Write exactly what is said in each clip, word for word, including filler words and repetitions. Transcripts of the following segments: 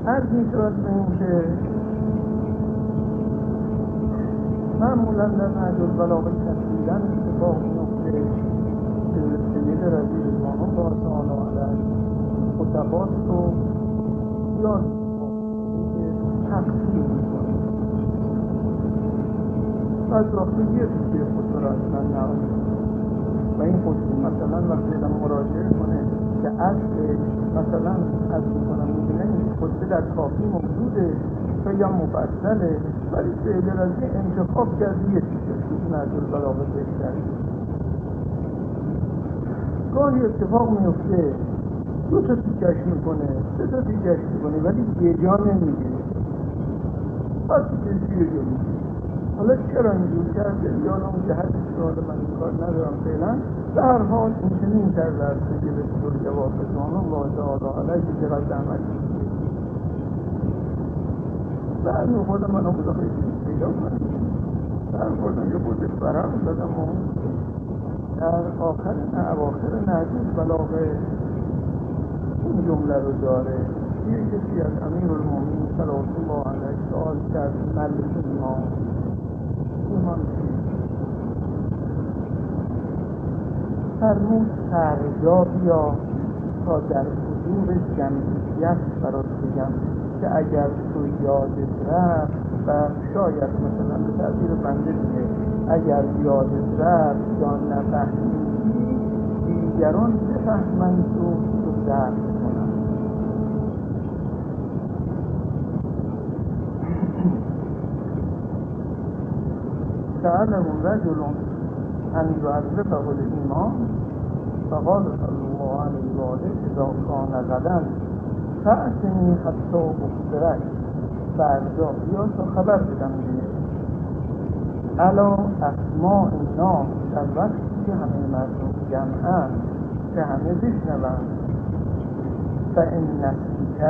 عرض می شود به این که معمولا در نهج البلاغه تفصیلا اتفاق میفته که سید رضی الله تعالی علیه خطبات رو یاد تقسیم میکنه و از وقتی یه توی خود را اصلا نهایی و این خود مثلا وقتی آدم مراجعه کنه که اصل مثلا از میکنم میبینه این خطبه در کافی موجوده خیلی هم مفصله ولی سید رضی انتخاب کرده یه چیزه توی نهج البلاغه بهتر گاهی اتفاق میفته دو تا تیکش میکنه سه تا تیکش میکنه ولی یه جا نمیگیره باید تیکش یه جا میگیره. حالا چرا اینجور کرده یا اون جهت سوال من این کار ندارم فعلا به هر حال این چنین کرده است که به طور جواب بزنم الله تعالی علیه که چقدر زحمت میشه بعد خودم من خدا خیلی پیدا کنم بعد خودم یه بوده برم دادم و در آخر نه اواخر نهج البلاغه این جمله رو داره یه کسی از امیرالمومنین صلوات الله علیه سوال کرد ملک ایمان ایمان فرمود سرجا بیا تا در حضور جمعیت برات بگم که اگر تو یادت رفت و شاید مثلا به تعبیر بنده میگه اگر یادت رفت یا نفهمیدی دیگران بفهمند و تو درک کنند. سأله رجل أن يعرفه الإمام فقال صلى الله عليه وآله إذا كان غدا فأتني حتى أخبرك فردا بیا تا خبر بدم دیگه الا اسماء الناس در وقتی که همه مردم جمعن که همه بشنون فإن نسیت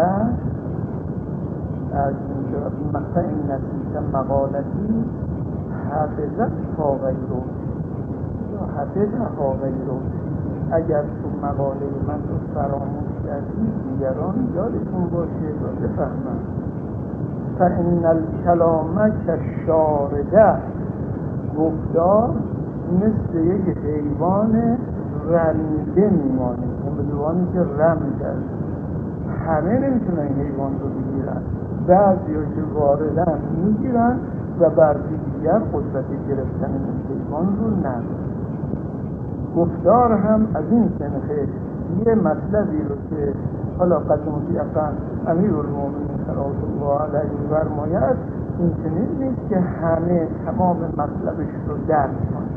از اینجا فإن نسیت مقالتی حفظت ها غیرو یا حفظت ها غیرو اگر تو مقاله من رو فراموش کردی دیگران یادشون باشه و بفهمن فإن الکلام کالشارده گفتار مثل یک حیوان رمیده میمانه اون حیوانی که رم کرد همه نمیتونن این حیوان رو بگیرن بعضی ها که واردن میگیرن و بعضی دیگر قدرت گرفتن این حیوان رو ندارن. گفتار هم از این سنخه یه مطلبی رو که حالا قدم مطیقا امیرالمومنین صلوات الله علیه فرماید این چنین نیست که همه تمام مطلبش رو درک کنند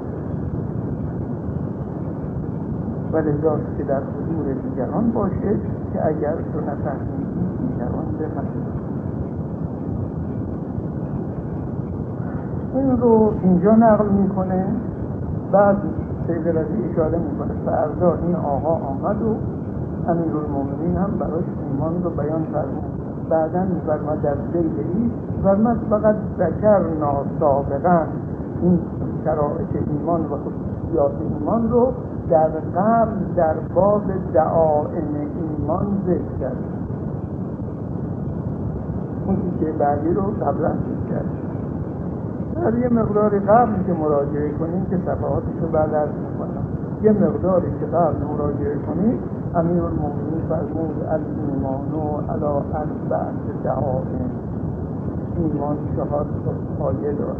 و لذاست که در حضور دیگران باشه که اگر تو نفهمیدی دیگران بفهمند. این رو اینجا نقل میکنه بعد سید رضی اشاره میکنه فردا این آقا آمد و امیرالمومنین هم براش ایمان رو بیان فرمود بعدا میفرماد در ذیلی فرمود فقط ذکرنا سابقا این شرایط ایمان و خصوصیات ایمان رو در قبل در باب دعائم ایمان ذکر کرد اون که بعدی رو قبلا ذکر کرد در یه مقداری قبل که مراجعه کنیم که صفحاتش رو بعد عرض میکنم یه مقداری که قبل مراجعه کنیم امیرالمومنین فرمود الایمان علی اربع دعائم ایمان چهار تا پایه داره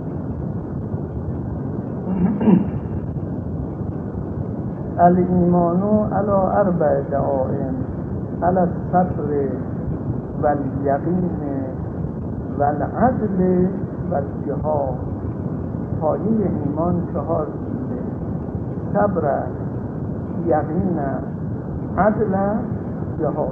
الایمان علی اربع دعائم علی الصبر والیقین والعدل والجهاد پایه ایمان چهار چیزه صبر یقین عدل جهاد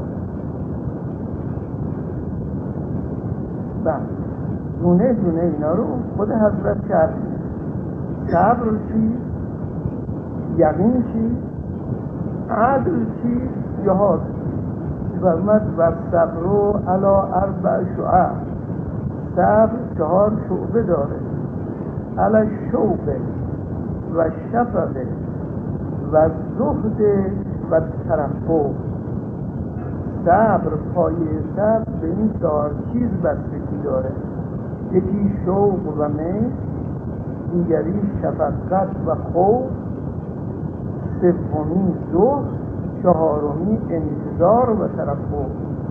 و دونه دونه اینا رو خود حضرت شرح صبر چی یقین چی عدل چی جهاد فرمود و صبر علی اربع شعب صبر چهار شعبه داره علی شوق و شفقه و زهد و ترفع صبر، پایه صبر به این چهار چیز بستگی داره. یکی شوق و میل، دیگری شفقت و خوف، سومی زهد، چهارمی انتظار و ترقب.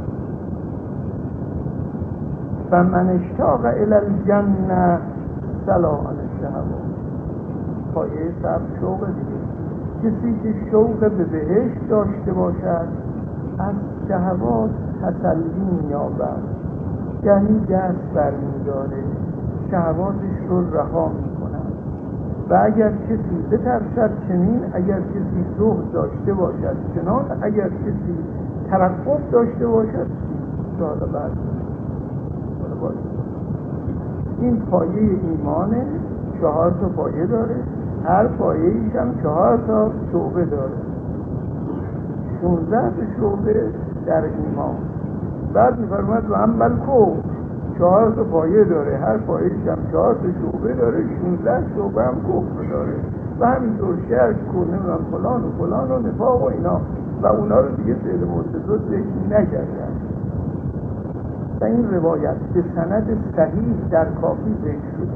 فمن اشتاق الی الجنه سلا عن الشهوات. پایه صبر شوق دیگه. کسی که شوق به بهشت داشته باشد از شهوات تسلی می‌یابد، یعنی دست برمی‌داره، شهواتش رو رها می‌کند. و اگر کسی بترسد چنین، اگر کسی زهد داشته باشد چنان، اگر کسی ترقب داشته باشد سال بعد باید. این پایه ایمانه، چهار تا پایه داره، هر پایه ایش هم چهار تا شعبه داره، شونزده تا شعبه در ایمان. بعد می‌فرماید و هم بلکو چهار تا پایه داره، هر پایه ایش هم چهار تا شعبه داره، شونزده شعبه هم کفر داره و همینطور شرک کنه و فلان و فلان و نفاق و اینا و اونا رو دیگه سید مرتضی ذکر نکردن. و این روایت به سند صحیح در کافی ذکر شد،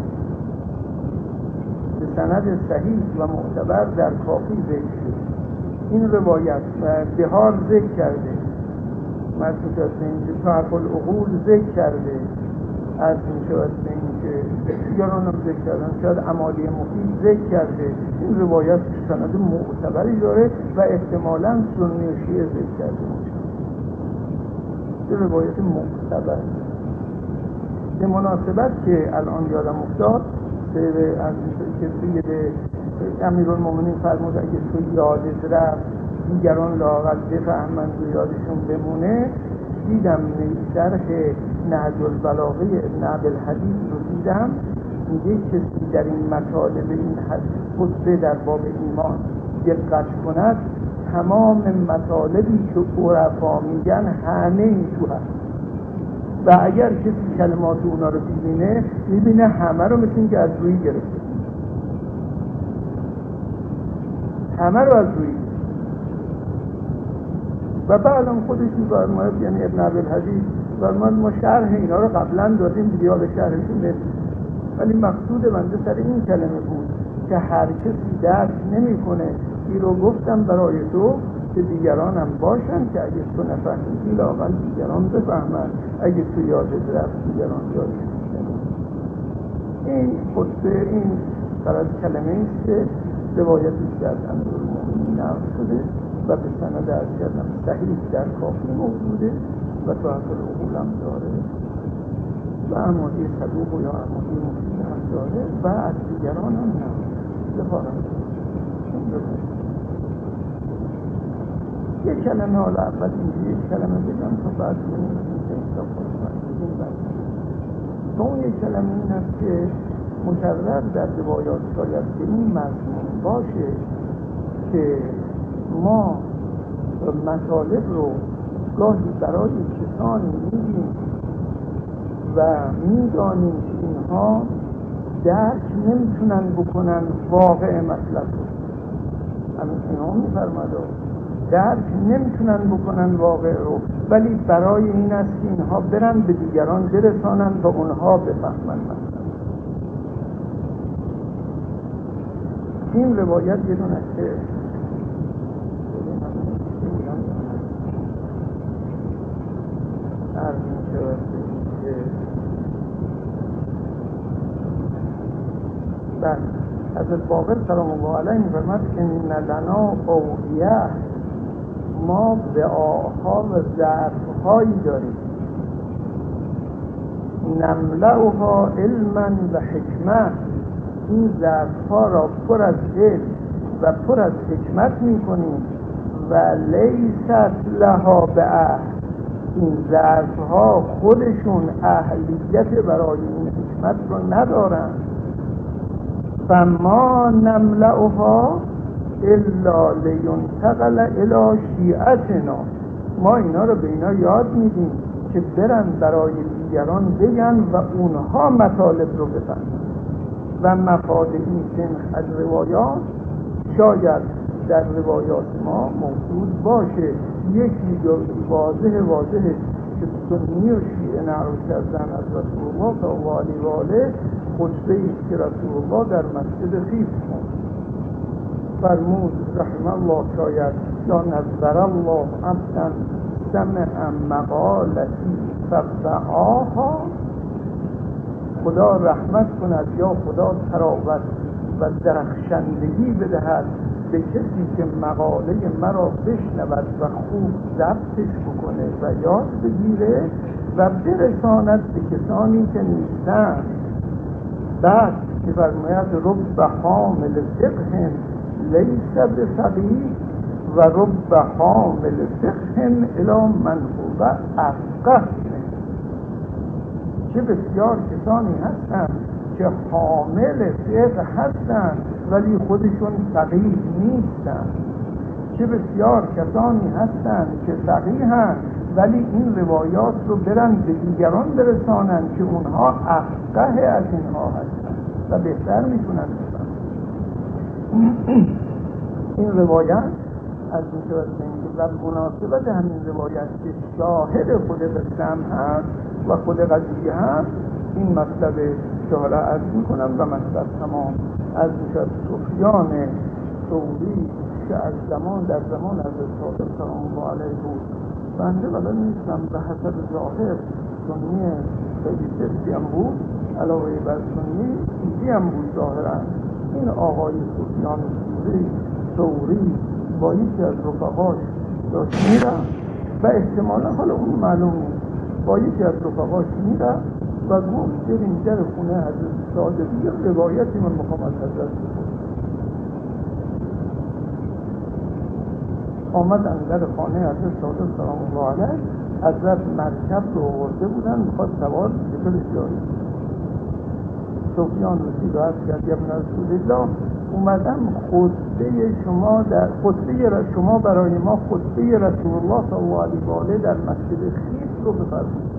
به سند صحیح و معتبر در کافی ذکر شد. این روایت بهار ذکر کرده، مرسوط از اینکه تعرف العقول ذکر کرده، از این شود به اینکه دیگران هم ذکر کردن، شاید عمالی مفید ذکر کرده. این روایت سند معتبری داره و احتمالاً سنی و شیعه ذکر کرده باشه. این روایت معتبر. به مناسبت که الان یادم افتاد سید از که سید امیرالمومنین فرمود اگه تو یادت رفت دیگران لااقل بفهمند و یادشون بمونه، دیدم شرح نهج البلاغه ابن عبدالحدید رو دیدم، میگه کسی در این مطالب این خطبه در باب ایمان دقت کند، تمام مطالبی که عرفا میگن همه این تو هست و اگر کسی کلمات اونا رو ببینه میبینه همه رو مثل این که از روی گرفته، همه رو از روی. و بعد هم خودش می‌فرماید، یعنی ابن عبدالحدید فرمود ما شرح اینا رو قبلا دادیم دیگه، حالا شرحشون نمی‌دیم، ولی مقصود بنده سر این کلمه بود که هر کسی درک نمی‌کنه. این رو گفتم برای تو که دیگران هم باشن که اگه تو نفهمیدی لااقل دیگران بفهمن، اگه تو یادت رفت دیگران یادشون بکنن. این خطبه این فرض کلمه است که روایتش در امیرالمومنین نقل شده و به سند عرض کردم صحیح در کافی موجوده و تو حق العقول هم داره و عمادی صدوق یا عمادی مفید هم داره و از دیگران هم نه بخارم. یک کلمه حالا اول اینجا یک کلمه بگم تا بعد کنیم که اینجا خودم بعد تو اون یک کلمه این است که مکرر در روایات شاید به این مضمون باشه که ما مطالب رو گاهی برای کسانی میگیم و میدانیم که اینها درک نمیتونن بکنن واقع مطلب رو. همین اینها میفرماده درک نمیتونن بکنن واقع رو، ولی برای این است که اینها برن به دیگران برسانن و اونها بفهمن مطلب. این روایت یه دونه که عرض می شود که بله حضرت باقر سلام الله علیه می فرمد ان لنا اوعیه، ما وعاها و ظرف‌هایی داریم، نملأها علما و حکمت، این ظرف‌ها را پر از علم و پر از حکمت می‌کنیم و لیست لها بعهد، این ظرف‌ها خودشون اهلیت برای این حکمت رو ندارن. فما نملأها الا لینتقل الی شیعتنا، ما اینا رو به اینا یاد میدیم که برن برای دیگران بگن و اونها مطالب رو بفهمن. و مفاد این سنخ از روایات شاید در روایات ما موجود باشه، یکی جو واضح واضح که سنی و شیعه نقل کردن از رسول الله تا والی واله خطبه ایست که رسول الله در مسجد خیف خوند. فرمود رحم الله شاید یا نظر الله عبدا سمع مقالتی فوعاها، خدا رحمت کند یا خدا تراوت و درخشندگی بدهد به کسی که مقاله مرا بشنود و خوب ضبطش بکنه و یاد بگیره و برساند به کسانی که نیستن. بعد که فرماید رب حامل فقه لیس بفقیه و رب حامل فقه الی من هو افقه. چه بسیار کسانی هستند که حامل فقه هستند ولی خودشون فقیه نیستند. چه بسیار کسانی هستند که فقیه هستند ولی این روایات رو برن به دیگران برسانند که اونها افقه از اینها هستند و بهتر میتونن بفهمن. این روایت از این شود که و مناسبت همین روایت که شاهد خود قسم هست و خود قضیه هست، این مطلب که حالا عرض میکنم و مطلب تمام از میشد سفیان ثوری که از زمان در زمان از صادق سلام الله علیه بود. بنده بلا نیستم به حسب ظاهر سنی خیلی سفتی هم بود، علاوه بر سنی ایدی هم بود ظاهرا. این آقای سفیان ثوری ثوری با یکی از رفقاش داشت میرم و احتمالا حالا اون معلوم نیست، با یکی از رفقاش میرم و گفت بریم در خونه حضرت صادق یک روایتی من میخوام از حضرت بکنم. آمدن در خانه حضرت صادق سلام الله علیه، حضرت مرکب رو آورده بودن میخواد سوار به طور جایی. سفیان رسید و عرض کرد یا ابن رسول الله اومدم خطبه شما در خطبه شما برای ما خطبه رسول الله صلی الله علیه و آله در مسجد خیف رو بفرمایید.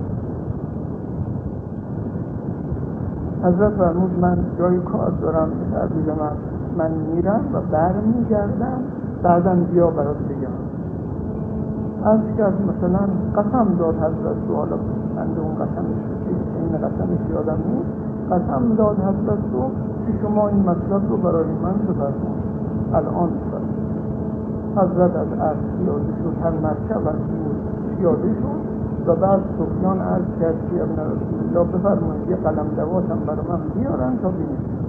حضرت فرمود من جای کار دارم تعبیر من من میرم و برمیگردم بعداً بیا برات بگم. از کرد مثلا قسم داد حضرت رو، حالا من اون قسمش این قسمش یادم نیست، قسم داد حضرت رو که شما این مطلب رو برای من بفرمایید الان بفرمایید. حضرت از عرض پیاده شد، هر مرکب از پیاده شد و بعد سفیان عرض کرد که ابن رسول الله بفرمایید یه قلم دوات هم برای من بیارن تا بینید.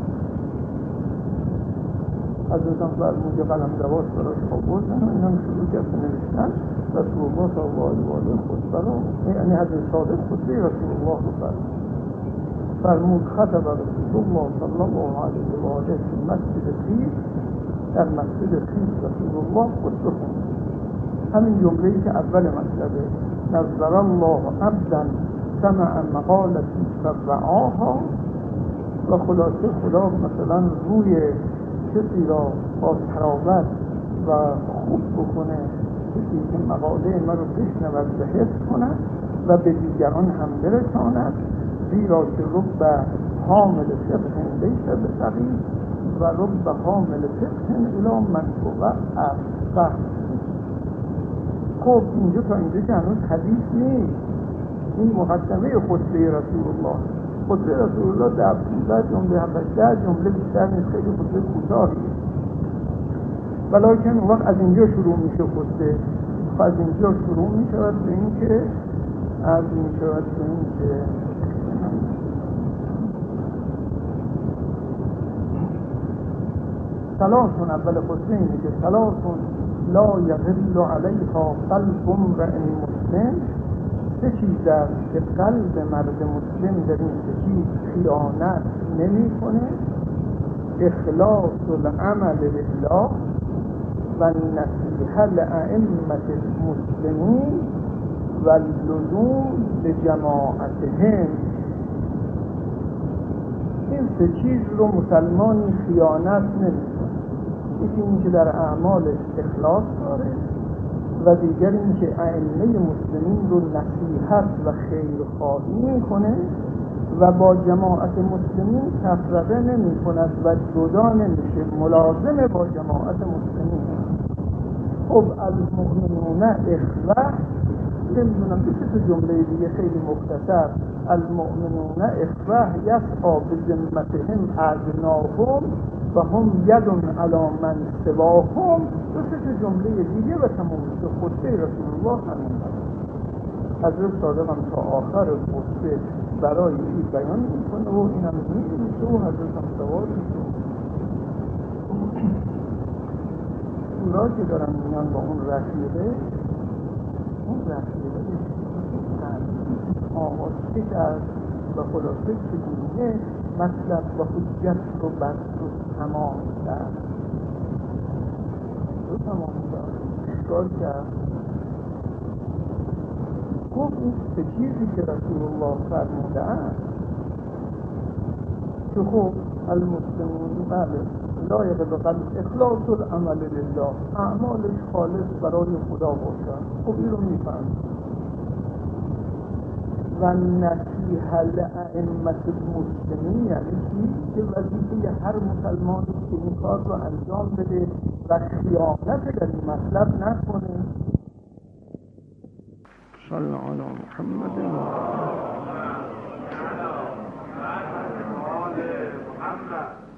حضرت هم فرمود یه قلم دوات براش آوردن و اینم شروع کرد نوشتن رسول الله صلی الله علیه و آله خطبه رو، یعنی حضرت صادق خطبه رسول الله رو فرمود. فرمود خطب رسول الله صلی الله علیه و آله فی مسجد خیف، در مسجد خیف رسول الله خطبه خوند. همین جمله‌ای که اول مطلبه نظر الله عبدا سمع مقالتی فوعاها، و خلاصه خدا مثلا روی کسی را با تراوت و خوب بکنه، کسی که مقاله ما رو بشنود و حفظ کند و به دیگران هم برساند، زیرا که رب حامل فقه لیس بفقیه و رب حامل فقه الی من هو افقه. خب اینجا تا اینجا که هنوز حدیث نیست، این مقدمه خطبه رسول الله. خطبه رسول الله در پونزده جمله هفده جمله بیشتر نیست، خیلی خطبه کوتاهی، ولیکن اون وقت از اینجا شروع میشه خطبه. از اینجا شروع میشود به این که از میشود به این که ثلاثون، اول خطبه اینه که ثلاثون لا یغل علیها قلب امرئ مسلم، سه چیز است که قلب مرد مسلم در این سه چیز خیانت نمی کنه: اخلاص العمل لله و نصیحة لأئمة المسلمین و اللزوم لجماعتهم. این سه چیز رو مسلمانی خیانت نمی کنه. یکی این که در اعمالش اخلاص داره و دیگر این که ائمه مسلمین رو نصیحت و خیرخواهی میکنه و با جماعت مسلمین تفرقه نمی کند و جدا نمیشه، ملازم با جماعت مسلمین. خب المؤمنون اخوه، نمیدونم بشه تو جمله دیگه خیلی مختصر، المؤمنون اخوه یسعی بذمتهم ادناهم و هم یدون علی من سواهم. دو سه جمله دیگه و تمام میشه. خطبه رسول الله همین هست. حضرت صادق هم تا آخر خطبه برای این بیان میکنه و این هم میشه و حضرت هم سوال میشه. اونها که دارن میان با اون رفیقه، اون رفیقه آماسته کرد و خلاصه چگونه مطلب و حجت رو بر تو تمام کرد. رو تمام کرد اشکال کرد. گفت این سه چیزی که رسول الله فرموده است که خب المسلمون بله لایق به قلب اخلاص العمل لله، اعمالش خالص برای خدا باشد. خب این رو میفهم. و نصیحه لائمة المسلمین یعنی چی؟ که وظیفه هر مسلمانی که این کار رو انجام بده و خیانت در این مطلب نکنه. صلی علی محمد و آله محمد.